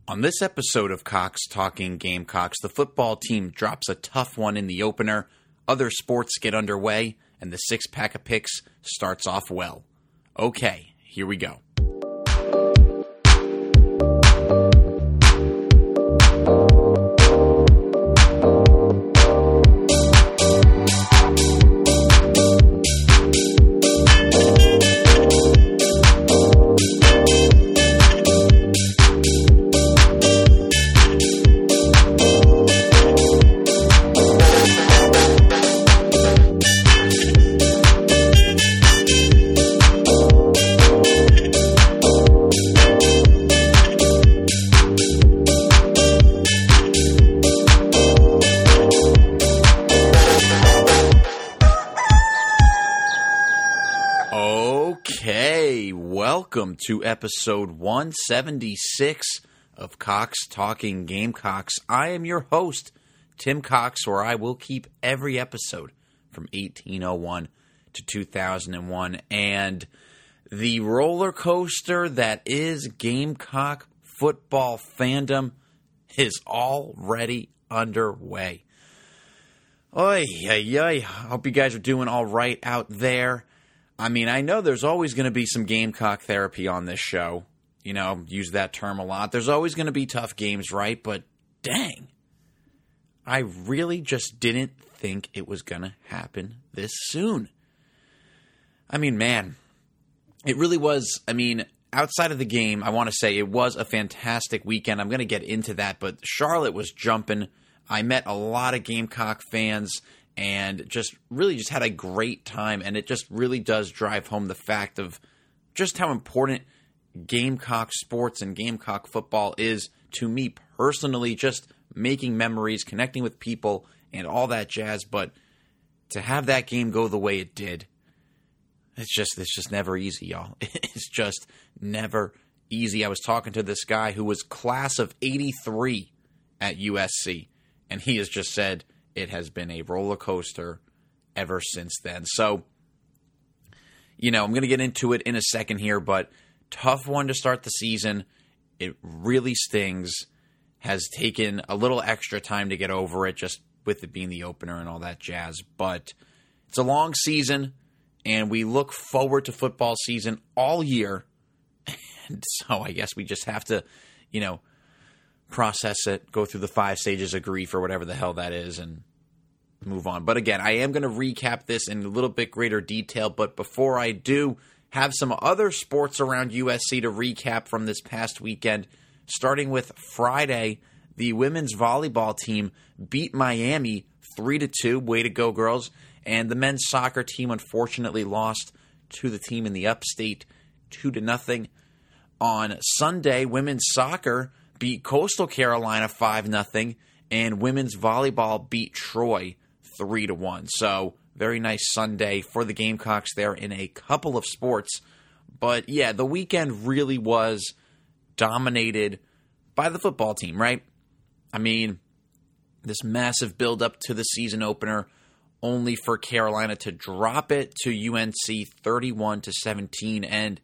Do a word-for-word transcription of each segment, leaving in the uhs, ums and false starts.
On this episode of Cox Talking Gamecocks, the football team drops a tough one in the opener, other sports get underway, and the six-pack of picks starts off well. Okay, here we go. Okay, welcome to episode one seventy-six of Cox Talking Gamecocks. I am your host, Tim Cox, where I will keep every episode from eighteen oh one to two thousand one. And the roller coaster that is Gamecock football fandom is already underway. Oy, oy, oy. Hope you guys are doing all right out there. I mean, I know there's always going to be some Gamecock therapy on this show. You know, use that term a lot. There's always going to be tough games, right? But dang, I really just didn't think it was going to happen this soon. I mean, man, it really was. I mean, outside of the game, I want to say it was a fantastic weekend. I'm going to get into that, but Charlotte was jumping. I met a lot of Gamecock fans and just really just had a great time, and it just really does drive home the fact of just how important Gamecock sports and Gamecock football is to me personally, just making memories, connecting with people, and all that jazz. But to have that game go the way it did, it's just it's just never easy, y'all. It's just never easy. I was talking to this guy who was class of eighty-three at U S C, and he has just said it has been a roller coaster ever since then. So, you know, I'm going to get into it in a second here, but tough one to start the season. It really stings. Has taken a little extra time to get over it, just with it being the opener and all that jazz. But it's a long season, and we look forward to football season all year. And so I guess we just have to, you know, process it, go through the five stages of grief or whatever the hell that is, and move on. But again, I am going to recap this in a little bit greater detail, but before I do, have some other sports around U S C to recap from this past weekend. Starting with Friday, the women's volleyball team beat Miami three to two. Way to go, girls. And the men's soccer team unfortunately lost to the team in the upstate two to nothing. On Sunday, women's soccer beat Coastal Carolina five nothing, and women's volleyball beat Troy three to one. So, very nice Sunday for the Gamecocks there in a couple of sports. But yeah, the weekend really was dominated by the football team, right? I mean, this massive build-up to the season opener, only for Carolina to drop it to U N C thirty-one to seventeen. And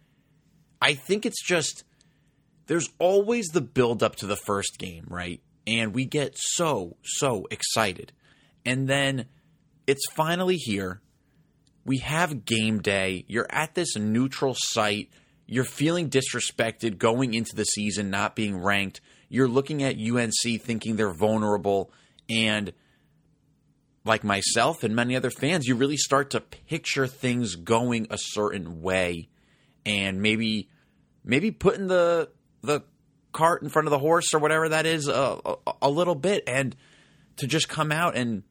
I think it's just, there's always the build-up to the first game, right? And we get so, so excited. And then it's finally here. We have game day. You're at this neutral site. You're feeling disrespected going into the season, not being ranked. You're looking at U N C thinking they're vulnerable. And like myself and many other fans, you really start to picture things going a certain way. And maybe maybe putting the the cart in front of the horse or whatever that is a, a, a little bit. And to just come out and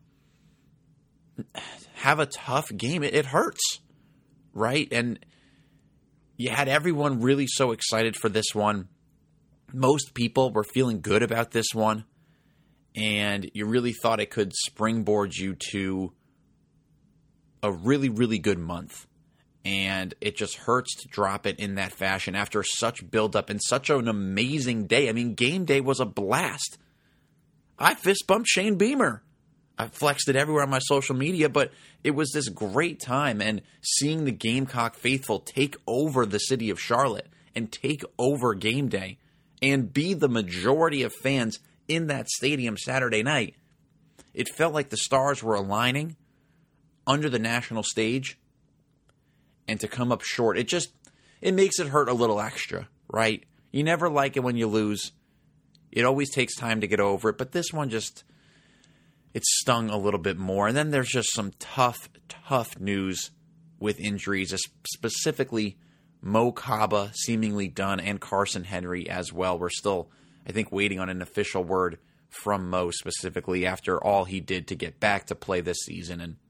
have a tough game, it, it hurts, right? And you had everyone really so excited for this one. Most people were feeling good about this one, and you really thought it could springboard you to a really, really good month. And it just hurts to drop it in that fashion after such buildup and such an amazing day. I mean, game day was a blast. I fist bumped Shane Beamer. I flexed it everywhere on my social media, but it was this great time. And seeing the Gamecock faithful take over the city of Charlotte and take over game day and be the majority of fans in that stadium Saturday night, it felt like the stars were aligning under the national stage, and to come up short, it just, it makes it hurt a little extra, right? You never like it when you lose. It always takes time to get over it, but this one just, it stung a little bit more. And then there's just some tough, tough news with injuries, specifically Mo Kaba seemingly done, and Carson Henry as well. We're still, I think, waiting on an official word from Mo specifically after all he did to get back to play this season. And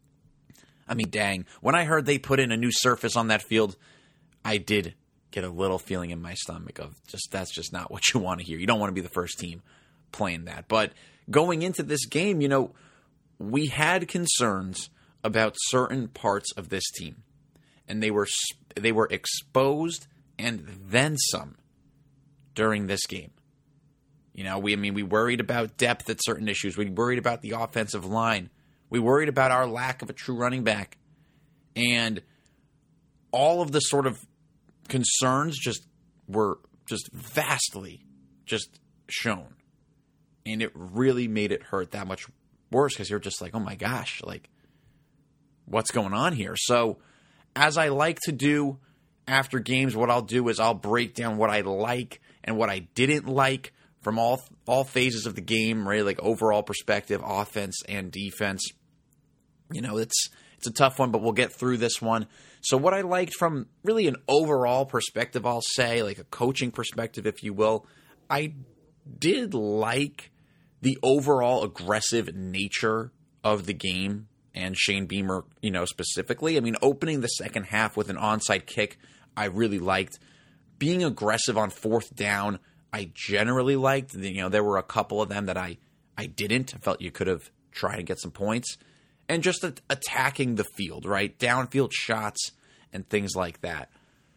I mean, dang, when I heard they put in a new surface on that field, I did get a little feeling in my stomach of just, that's just not what you want to hear. You don't want to be the first team playing that. But going into this game, you know, we had concerns about certain parts of this team, and they were they were exposed and then some during this game. You know, we I mean we worried about depth at certain issues. We worried about the offensive line. We worried about our lack of a true running back, and all of the sort of concerns just were just vastly just shown, and it really made it hurt that much worse because you're just like, oh my gosh, like, what's going on here? So, as I like to do after games, what I'll do is I'll break down what I like and what I didn't like from all all phases of the game, right? Like overall perspective, offense and defense. You know, it's it's a tough one, but we'll get through this one. So what I liked from really an overall perspective, I'll say, like a coaching perspective, if you will, I did like the overall aggressive nature of the game. And Shane Beamer, you know, specifically. I mean, opening the second half with an onside kick, I really liked. Being aggressive on fourth down, I generally liked. You know, there were a couple of them that I, I didn't. I felt you could have tried to get some points. And just a- attacking the field, right? Downfield shots and things like that.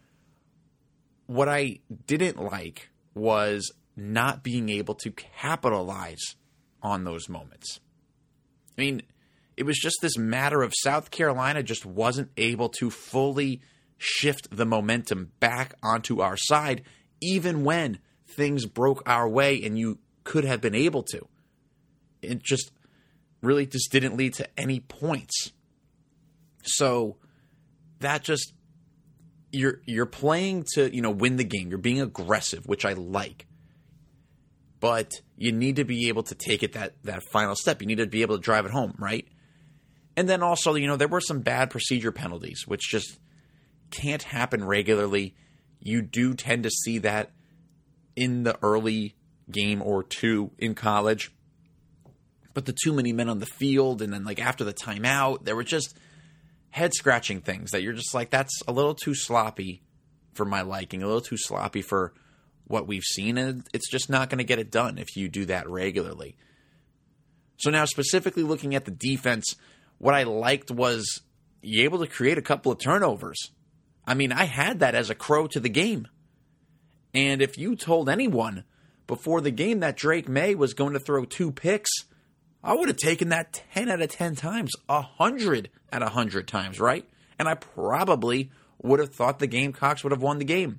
What I didn't like was not being able to capitalize on those moments. I mean, it was just this matter of South Carolina just wasn't able to fully shift the momentum back onto our side, even when things broke our way and you could have been able to. It just really just didn't lead to any points. So that just, you're you're playing to, you know, win the game. You're being aggressive, which I like. But you need to be able to take it that, that final step. You need to be able to drive it home, right? And then also, you know, there were some bad procedure penalties, which just can't happen regularly. You do tend to see that in the early game or two in college. But the too many men on the field, and then like after the timeout, there were just head-scratching things that you're just like, that's a little too sloppy for my liking, a little too sloppy for what we've seen, and it's just not going to get it done if you do that regularly. So now specifically looking at the defense, what I liked was you able to create a couple of turnovers. I mean, I had that as a crow to the game. And if you told anyone before the game that Drake May was going to throw two picks, I would have taken that ten out of ten times, one hundred out of one hundred times, right? And I probably would have thought the Gamecocks would have won the game.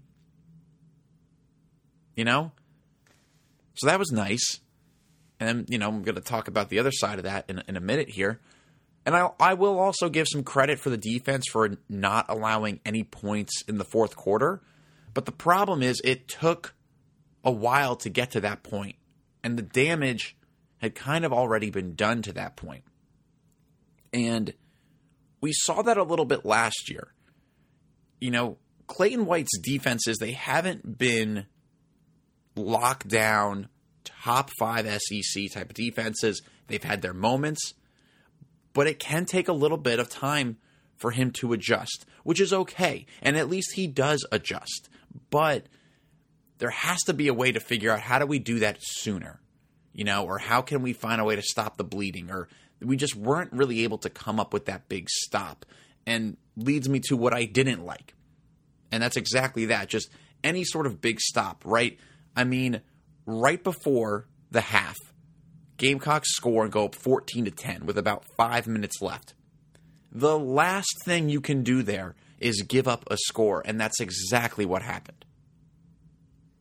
You know? So that was nice. And, you know, I'm going to talk about the other side of that in, in a minute here. And I, I will also give some credit for the defense for not allowing any points in the fourth quarter. But the problem is it took a while to get to that point. And the damage had kind of already been done to that point. And we saw that a little bit last year. You know, Clayton White's defenses, they haven't been locked down, top five S E C type of defenses. They've had their moments. But it can take a little bit of time for him to adjust, which is okay. And at least he does adjust. But there has to be a way to figure out how do we do that sooner, you know, or how can we find a way to stop the bleeding, or we just weren't really able to come up with that big stop. And leads me to what I didn't like. And that's exactly that, just any sort of big stop, right? I mean, right before the half, Gamecocks score and go up fourteen to ten with about five minutes left. The last thing you can do there is give up a score, and that's exactly what happened.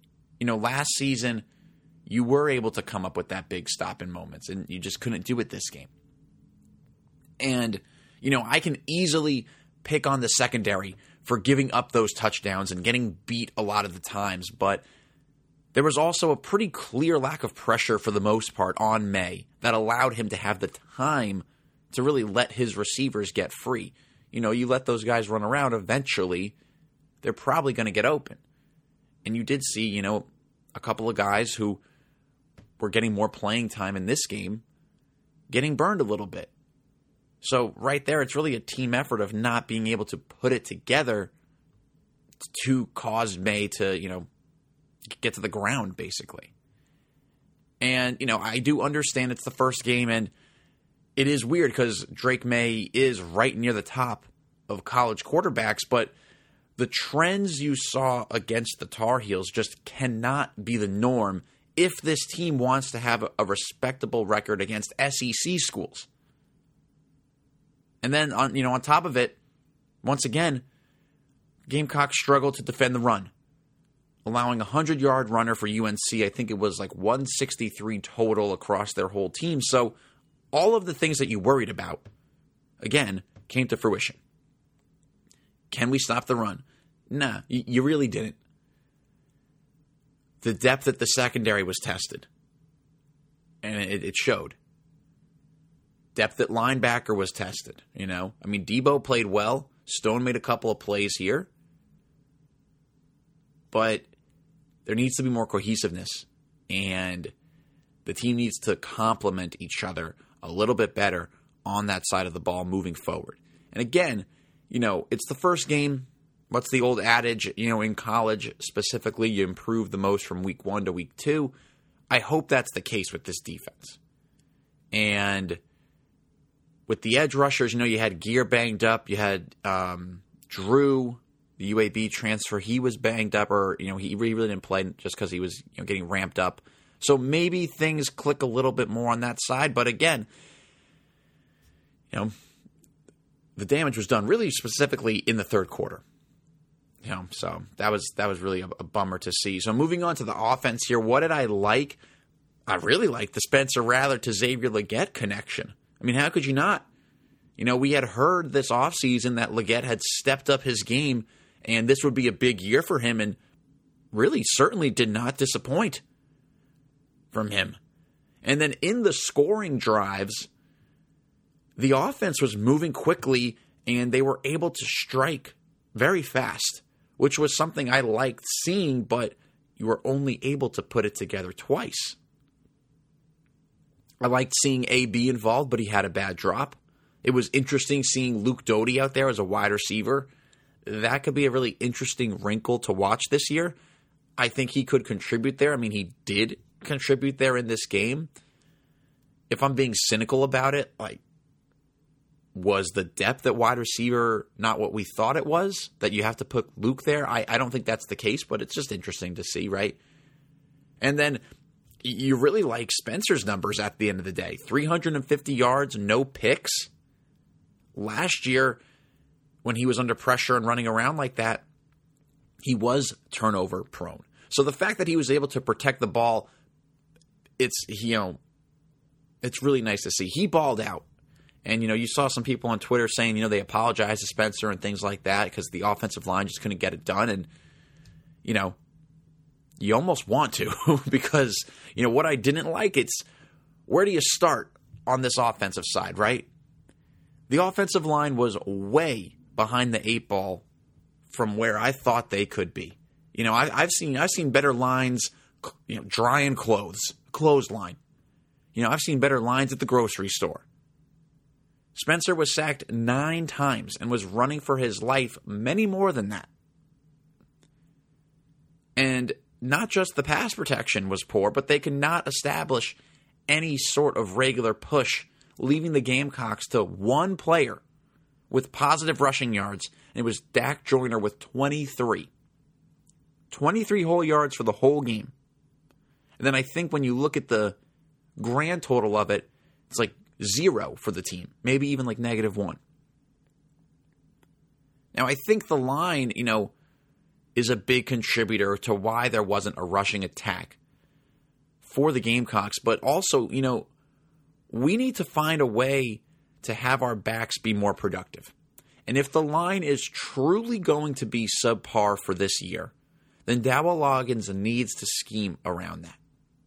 you know, last season you were able to come up with that big stop in moments, and you just couldn't do it this game. And, you know, I can easily pick on the secondary for giving up those touchdowns and getting beat a lot of the times, but there was also a pretty clear lack of pressure for the most part on May that allowed him to have the time to really let his receivers get free. You know, you let those guys run around, eventually they're probably going to get open. And you did see, you know, a couple of guys who were getting more playing time in this game getting burned a little bit. So right there, it's really a team effort of not being able to put it together to cause May to, you know, get to the ground, basically. And, you know, I do understand it's the first game, and it is weird because Drake May is right near the top of college quarterbacks, but the trends you saw against the Tar Heels just cannot be the norm if this team wants to have a respectable record against S E C schools. And then, on you know, on top of it, once again, Gamecocks struggled to defend the run, allowing a hundred-yard runner for U N C. I think it was like one sixty-three total across their whole team. So all of the things that you worried about, again, came to fruition. Can we stop the run? Nah, you, you really didn't. The depth at the secondary was tested, and it, it showed. Depth at linebacker was tested, you know. I mean, Debo played well. Stone made a couple of plays here. But there needs to be more cohesiveness, and the team needs to complement each other a little bit better on that side of the ball moving forward. And again, you know, it's the first game. What's the old adage, you know, in college specifically, you improve the most from week one to week two. I hope that's the case with this defense. And with the edge rushers, you know, you had Gear banged up. You had um, Drew, the U A B transfer. He was banged up, or, you know, he really, really didn't play just because he was, you know, getting ramped up. So maybe things click a little bit more on that side. But again, you know, the damage was done really specifically in the third quarter. You know, so that was that was really a, a bummer to see. So moving on to the offense here, what did I like? I really liked the Spencer Rattler to Xavier Legette connection. I mean, how could you not? You know, we had heard this offseason that Legette had stepped up his game, and this would be a big year for him, and really certainly did not disappoint from him. And then in the scoring drives, the offense was moving quickly, and they were able to strike very fast, which was something I liked seeing, but you were only able to put it together twice. I liked seeing A B involved, but he had a bad drop. It was interesting seeing Luke Doty out there as a wide receiver. That could be a really interesting wrinkle to watch this year. I think he could contribute there. I mean, he did contribute there in this game. If I'm being cynical about it, like, was the depth at wide receiver not what we thought it was? That you have to put Luke there? I, I don't think that's the case, but it's just interesting to see, right? And then you really like Spencer's numbers at the end of the day. three hundred fifty yards, no picks. Last year, when he was under pressure and running around like that, he was turnover prone. So the fact that he was able to protect the ball, it's, you know, it's really nice to see. He balled out. And, you know, you saw some people on Twitter saying, you know, they apologized to Spencer and things like that because the offensive line just couldn't get it done. And, you know, you almost want to because, you know, what I didn't like, it's where do you start on this offensive side, right? The offensive line was way behind the eight ball from where I thought they could be. You know, I, I've seen I've seen better lines, you know, drying clothes, clothesline. You know, I've seen better lines at the grocery store. Spencer was sacked nine times and was running for his life many more than that. And not just the pass protection was poor, but they could not establish any sort of regular push, leaving the Gamecocks to one player with positive rushing yards, and it was Dak Joyner with twenty-three. twenty-three whole yards for the whole game. And then I think when you look at the grand total of it, it's like zero for the team, maybe even like negative one. Now, I think the line, you know, is a big contributor to why there wasn't a rushing attack for the Gamecocks. But also, you know, we need to find a way to have our backs be more productive. And if the line is truly going to be subpar for this year, then Dowell Loggins needs to scheme around that.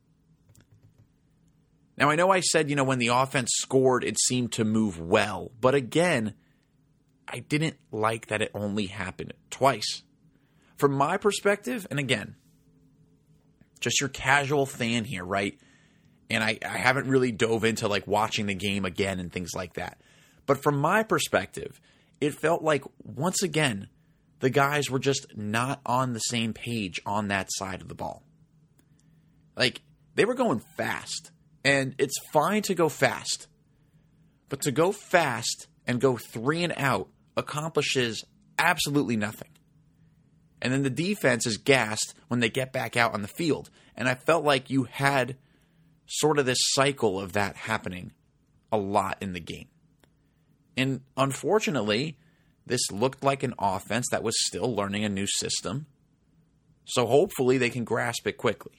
Now, I know I said, you know, when the offense scored, it seemed to move well. But again, I didn't like that it only happened twice. From my perspective, and again, just your casual fan here, right? And I, I haven't really dove into like watching the game again and things like that. But from my perspective, it felt like, once again, the guys were just not on the same page on that side of the ball. Like, they were going fast. And it's fine to go fast. But to go fast and go three and out accomplishes absolutely nothing. And then the defense is gassed when they get back out on the field. And I felt like you had sort of this cycle of that happening a lot in the game. And unfortunately, this looked like an offense that was still learning a new system. So hopefully they can grasp it quickly.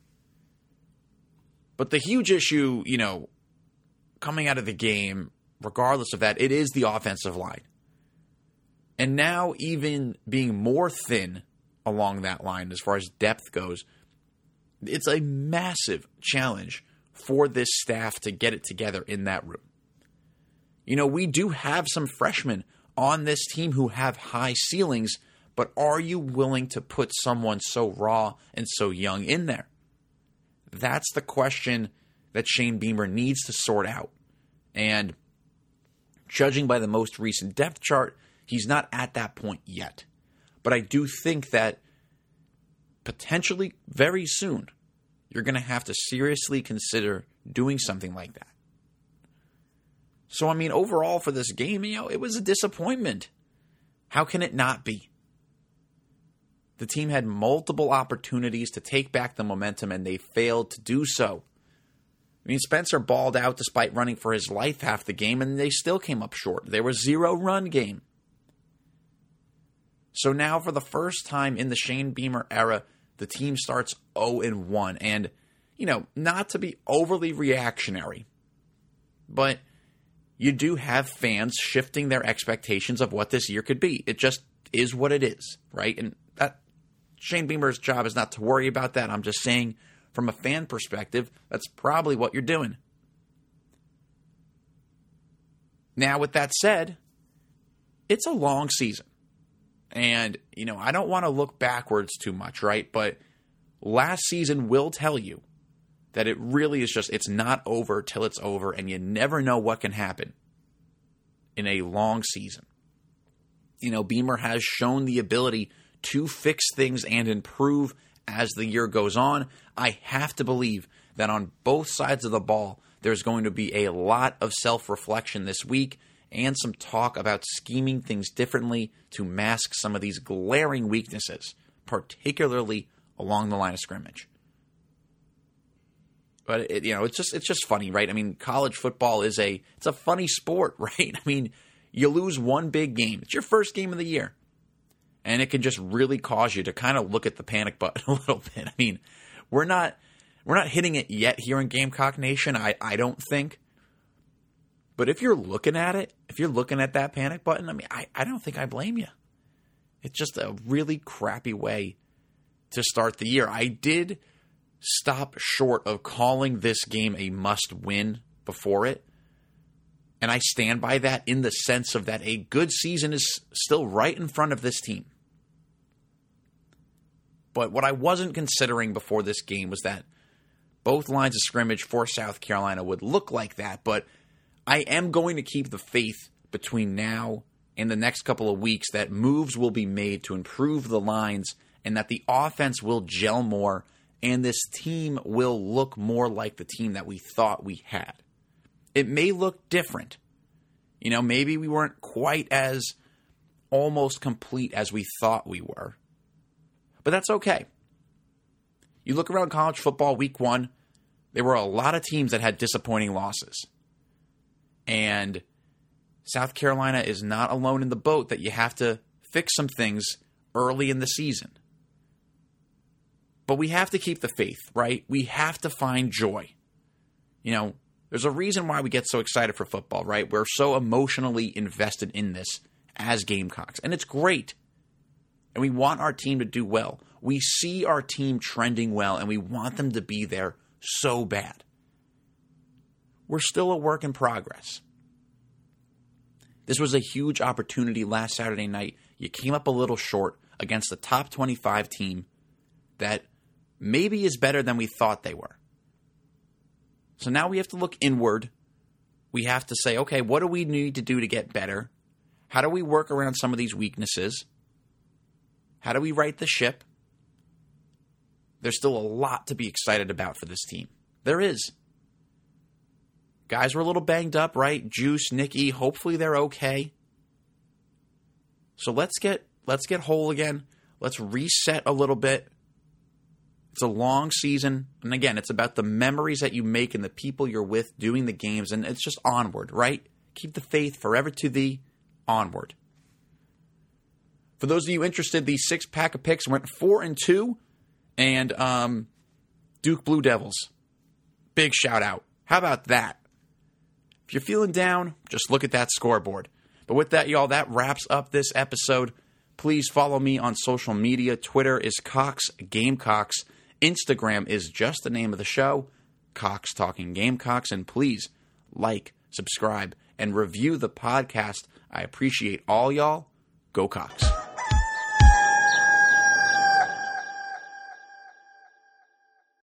But the huge issue, you know, coming out of the game, regardless of that, it is the offensive line. And now even being more thin along that line as far as depth goes, it's a massive challenge for this staff to get it together in that room. You know, we do have some freshmen on this team who have high ceilings, but are you willing to put someone so raw and so young in there? That's the question that Shane Beamer needs to sort out. And judging by the most recent depth chart, he's not at that point yet. But I do think that potentially very soon, you're going to have to seriously consider doing something like that. So, I mean, overall for this game, you know, it was a disappointment. How can it not be? The team had multiple opportunities to take back the momentum, and they failed to do so. I mean, Spencer balled out despite running for his life half the game, and they still came up short. They were zero run game. So now, for the first time in the Shane Beamer era, the team starts oh and one. And, you know, not to be overly reactionary, but you do have fans shifting their expectations of what this year could be. It just is what it is, right? And that Shane Beamer's job is not to worry about that. I'm just saying, from a fan perspective, that's probably what you're doing. Now, with that said, it's a long season. And, you know, I don't want to look backwards too much, right? But last season will tell you that it really is just, it's not over till it's over, and you never know what can happen in a long season. You know, Beamer has shown the ability to fix things and improve as the year goes on. I have to believe that on both sides of the ball, there's going to be a lot of self-reflection this week and some talk about scheming things differently to mask some of these glaring weaknesses, particularly along the line of scrimmage. But it, you know, it's just it's just funny, right? I mean, college football is a it's a funny sport, right? I mean, you lose one big game. It's your first game of the year. And it can just really cause you to kind of look at the panic button a little bit. I mean, we're not we're not hitting it yet here in Gamecock Nation, I, I don't think. But if you're looking at it, if you're looking at that panic button, I mean, I, I don't think I blame you. It's just a really crappy way to start the year. I did stop short of calling this game a must-win before it. And I stand by that in the sense of that a good season is still right in front of this team. But what I wasn't considering before this game was that both lines of scrimmage for South Carolina would look like that. But I am going to keep the faith between now and the next couple of weeks that moves will be made to improve the lines and that the offense will gel more and this team will look more like the team that we thought we had. It may look different. You know, maybe we weren't quite as almost complete as we thought we were. But that's okay. You look around college football week one, there were a lot of teams that had disappointing losses. And South Carolina is not alone in the boat that you have to fix some things early in the season. But we have to keep the faith, right? We have to find joy. You know, there's a reason why we get so excited for football, right? We're so emotionally invested in this as Gamecocks. And it's great. And we want our team to do well. We see our team trending well, and we want them to be there so bad. We're still a work in progress. This was a huge opportunity last Saturday night. You came up a little short against the top twenty-five team that maybe is better than we thought they were. So now we have to look inward. We have to say, okay, what do we need to do to get better? How do we work around some of these weaknesses? How do we right the ship? There's still a lot to be excited about for this team. There is. Guys were a little banged up, right? Juice, Nicky, hopefully they're okay. So let's get let's get whole again. Let's reset a little bit. It's a long season. And again, it's about the memories that you make and the people you're with doing the games. And it's just onward, right? Keep the faith forever to thee. Onward. For those of you interested, the six pack of picks went four and two. And um, Duke Blue Devils. Big shout out. How about that? If you're feeling down, just look at that scoreboard. But with that, y'all, that wraps up this episode. Please follow me on social media. Twitter is Cox Gamecocks. Instagram is just the name of the show, Cox Talking Gamecocks. And please like, subscribe, and review the podcast. I appreciate all y'all. Go Cox.